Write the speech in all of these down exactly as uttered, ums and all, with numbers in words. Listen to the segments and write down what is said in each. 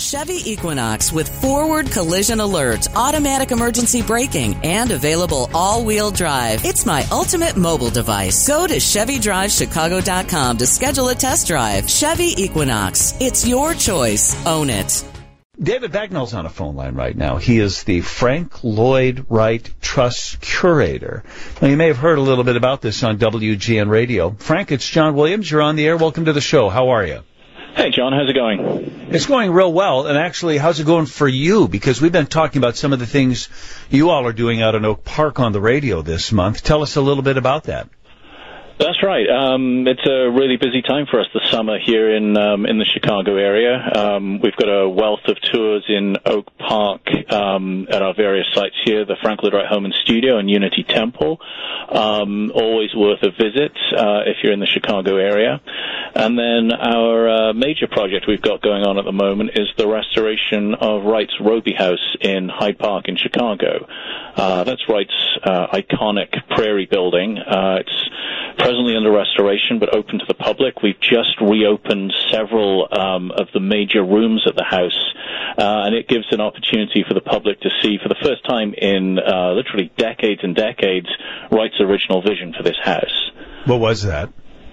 Chevy Equinox with forward collision alert, automatic emergency braking, and available all-wheel drive. It's my ultimate mobile device. Go to Chevy Drive Chicago dot com to schedule a test drive. Chevy Equinox. It's your choice. Own it. David Bagnall's on a phone line right now. He is the Frank Lloyd Wright Trust Curator. Now, you may have heard a little bit about this on W G N Radio. Frank, it's John Williams. You're on the air. Welcome to the show. How are you? Hey, John. How's it going? It's going real well. And actually, how's it going for you? Because we've been talking about some of the things you all are doing out in Oak Park on the radio this month. Tell us a little bit about that. That's right. Um, it's a really busy time for us this summer here in um, in the Chicago area. Um, we've got a wealth of tours in Oak Park um, at our various sites here, the Frank Lloyd Wright Home and Studio and Unity Temple. Um, always worth a visit uh, if you're in the Chicago area. And then our uh, major project we've got going on at the moment is the restoration of Wright's Roby House in Hyde Park in Chicago. Uh, that's Wright's uh, iconic Prairie building. Uh, it's presently under restoration, but open to the public. We've just reopened several um, of the major rooms at the house, uh, and it gives an opportunity for the public to see, for the first time in uh, literally decades and decades, Wright's original vision for this house. What was that?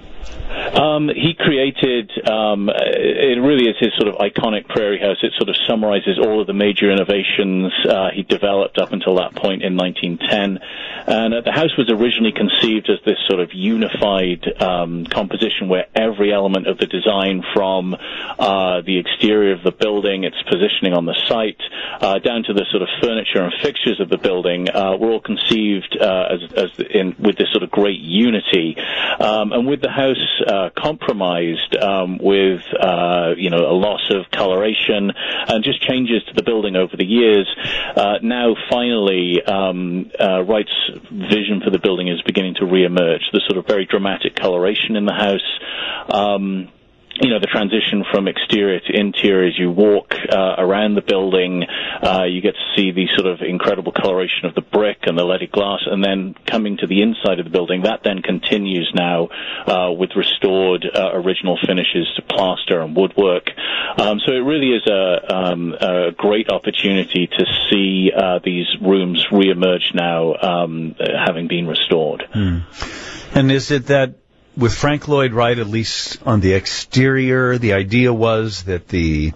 Um, he created, um, it really is his sort of iconic Prairie House. It sort of summarizes all of the major innovations uh, he developed up until that point in nineteen ten. And uh, the house was originally conceived as this sort of unified um, composition where every element of the design, from uh, the exterior of the building, its positioning on the site, uh, down to the sort of furniture and fixtures of the building, uh, were all conceived uh, as, as in, with this sort of great unity. Um, and with the house uh, compromised um, with, uh, you know, a loss of coloration and just changes to the building over the years, uh, now finally um, uh, Wright's vision for the building is beginning to reemerge. The sort of very dramatic coloration in the house, um, you know, the transition from exterior to interior as you walk uh, around the building, uh, you get to see the sort of incredible coloration of the brick and the leaded glass, and then coming to the inside of the building, that then continues now uh, with restored uh, original finishes to plaster and woodwork. Um, so it really is a, um, a great opportunity to see uh, these rooms reemerge now, um, having been restored. Hmm. And is it that with Frank Lloyd Wright, at least on the exterior, the idea was that the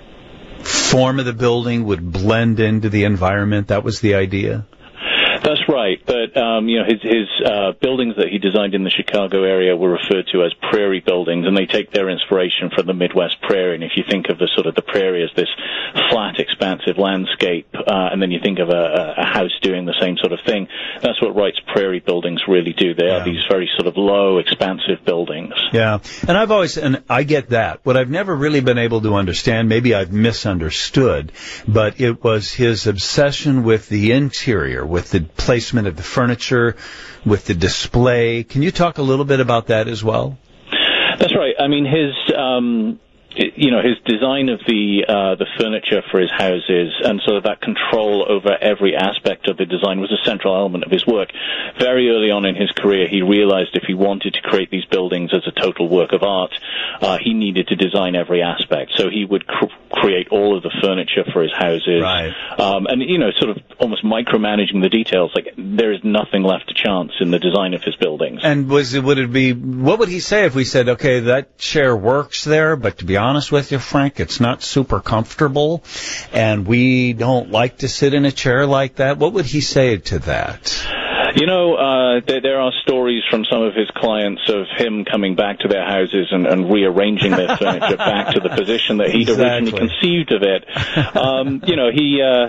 form of the building would blend into the environment? That was the idea? That's right, but um, you know, his, his uh, buildings that he designed in the Chicago area were referred to as prairie buildings, and they take their inspiration from the Midwest prairie. And if you think of the sort of the prairie as this flat, expansive landscape, uh, and then you think of a, a house doing the same sort of thing, that's what Wright's prairie buildings really do. They yeah. are these very sort of low, expansive buildings. Yeah, and I've always, and I get that. What I've never really been able to understand, maybe I've misunderstood, but it was his obsession with the interior, with the placement of the furniture, with the display. Can you talk a little bit about that as well? That's right. I mean, his, um, you know, his design of the uh, the furniture for his houses, and sort of that control over every aspect of the design, was a central element of his work. Very early on in his career, he realized if he wanted to create these buildings as a total work of art, uh, he needed to design every aspect. So he would cr- create all of the furniture for his houses, right. um, and you know, sort of almost micromanaging the details. Like, there is nothing left to chance in the design of his buildings. And was it, would it be, what would he say if we said, okay, that chair works there, but to be honest with you, Frank, it's not super comfortable, and we don't like to sit in a chair like that? What would he say to that? You know, uh, there, there are stories from some of his clients of him coming back to their houses and, and rearranging their furniture back to the position that he'd exactly. originally conceived of it. Um, you know, he... Uh,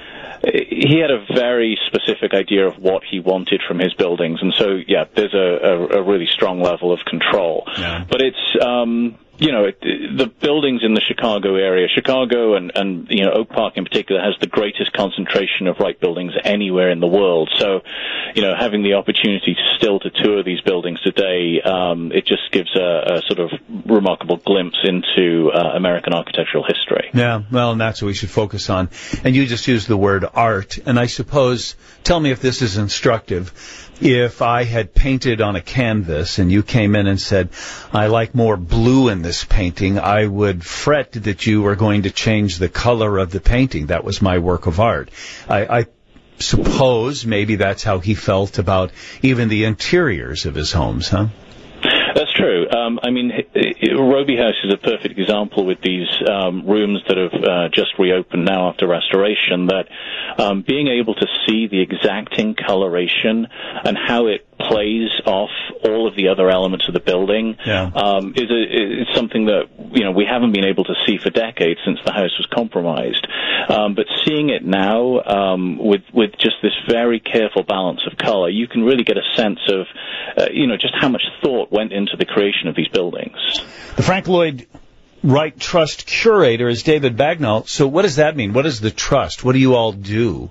He had a very specific idea of what he wanted from his buildings, and so, yeah, there's a, a, a really strong level of control. Yeah. But it's, um, you know, it, the buildings in the Chicago area, Chicago and, and, you know, Oak Park in particular, has the greatest concentration of Wright buildings anywhere in the world. So, you know, having the opportunity to still to tour these buildings today, um, it just gives a, a sort of remarkable glimpse into uh, American architectural history. Yeah, well, and that's what we should focus on. And you just used the word art, and I suppose, tell me if this is instructive. If I had painted on a canvas and you came in and said, I like more blue in this painting, I would fret that you were going to change the color of the painting. That was my work of art. I, I suppose maybe that's how he felt about even the interiors of his homes, huh? That's true. Um, I mean, Robey House is a perfect example with these um, rooms that have uh, just reopened now after restoration, that um, being able to see the exacting coloration and how it plays off all of the other elements of the building yeah. um, is, a, is something that, you know, we haven't been able to see for decades since the house was compromised. Um, but seeing it now um, with, with just this very careful balance of color, you can really get a sense of, uh, you know, just how much thought went into the creation of these buildings. The Frank Lloyd Wright Trust curator is David Bagnall. So what does that mean? What is the trust? What do you all do?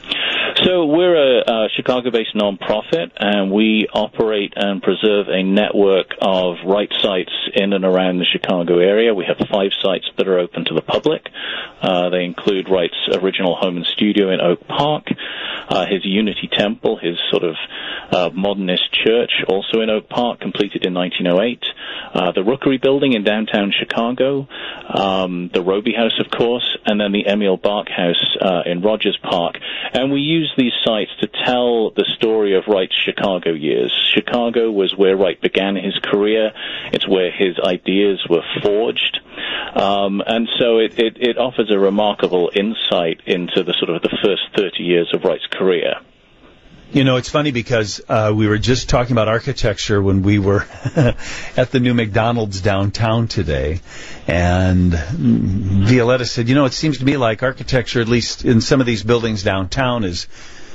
So we're a, a Chicago-based nonprofit, and we operate and preserve a network of Wright sites in and around the Chicago area. We have five sites that are open to the public. Uh, they include Wright's original home and studio in Oak Park, uh, his Unity Temple, his sort of uh, modernist church, also in Oak Park, completed in nineteen oh eight, uh, the Rookery Building in downtown Chicago, um, the Robey House, of course, and then the Emil Bach House uh, in Rogers Park. And we use these sites to tell the story of Wright's Chicago years. Chicago was where Wright began his career. It's where his ideas were forged. Um, and so it, it, it offers a remarkable insight into the sort of the first thirty years of Wright's career. You know, it's funny because uh, we were just talking about architecture when we were at the new McDonald's downtown today, and Violetta said, you know, it seems to me like architecture, at least in some of these buildings downtown, is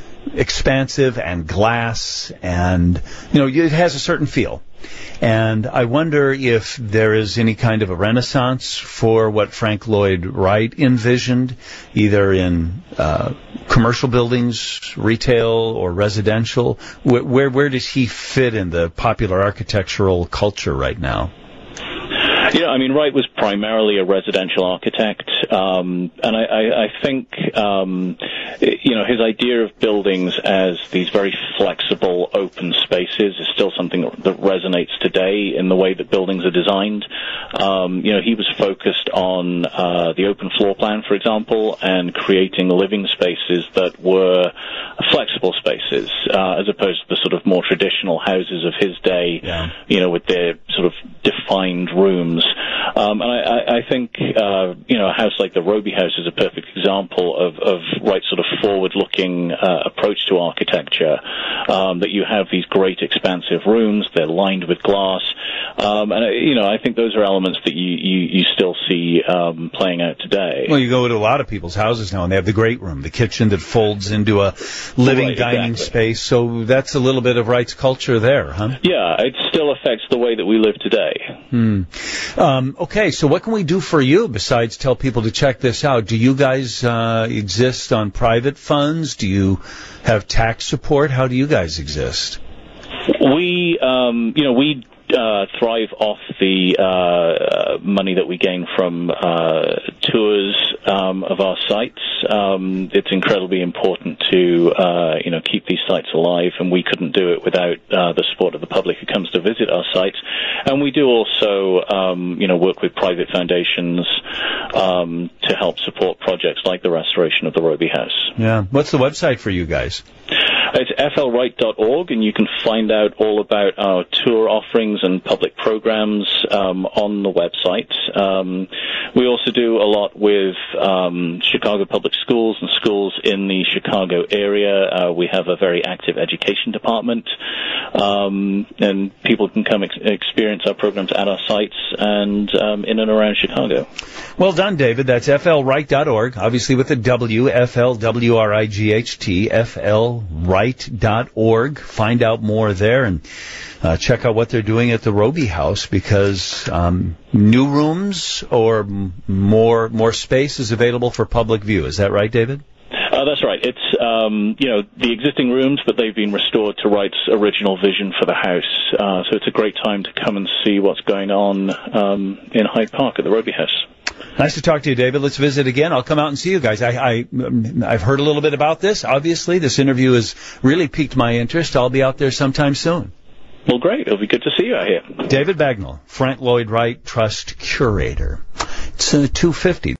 expansive and glass, and, you know, it has a certain feel. And I wonder if there is any kind of a renaissance for what Frank Lloyd Wright envisioned, either in uh, commercial buildings, retail, or residential. Where, where where does he fit in the popular architectural culture right now? Yeah, I mean, Wright was primarily a residential architect, um, and I, I, I think, um, you know, his idea of buildings as these very flexible, open spaces is still something that resonates today in the way that buildings are designed. Um, you know, he was focused on uh, the open floor plan, for example, and creating living spaces that were flexible spaces, uh, as opposed to the sort of more traditional houses of his day, yeah. you know, with their sort of defined rooms. Um, and I, I think, uh, you know, a house like the Robey House is a perfect example of, of Wright's sort of forward-looking uh, approach to architecture, um, that you have these great expansive rooms, they're lined with glass, um, and, uh, you know, I think those are elements that you, you, you still see um, playing out today. Well, you go to a lot of people's houses now, and they have the great room, the kitchen that folds into a living right, dining exactly. space, so that's a little bit of Wright's culture there, huh? Yeah, it still affects the way that we live today. Hmm. Um, okay, so what can we do for you besides tell people to check this out? Do you guys uh, exist on private funds? Do you have tax support? How do you guys exist? We, um, you know, we uh, thrive off the uh, money that we gain from uh, tours um, of our sites. Um, it's incredibly important to, uh, you know, keep these sites alive, and we couldn't do it without uh, the support of the public who comes to visit our sites. And we do also, um, you know, work with private foundations um, to help support projects like the restoration of the Robey House. Yeah. What's the website for you guys? It's f l wright dot org, and you can find out all about our tour offerings and public programs um, on the website. Um, we also do a lot with um, Chicago Public Schools and schools in the Chicago area. Uh, we have a very active education department, um, and people can come ex- experience our programs at our sites and um, in and around Chicago. Well done, David. That's f l wright dot org, obviously with a W, F L W R I G H T, F L Wright dot org. Find out more there, and uh, check out what they're doing at the Robey House, because um, new rooms or more more space is available for public view. Is that right, David? Uh, that's right. It's, um, you know, the existing rooms, but they've been restored to Wright's original vision for the house. Uh, so it's a great time to come and see what's going on um, in Hyde Park at the Robey House. Nice to talk to you, David. Let's visit again. I'll come out and see you guys. I, I, I've heard a little bit about this. Obviously, this interview has really piqued my interest. I'll be out there sometime soon. Well, great. It'll be good to see you out here. David Bagnall, Frank Lloyd Wright Trust Curator. It's uh, two fifty.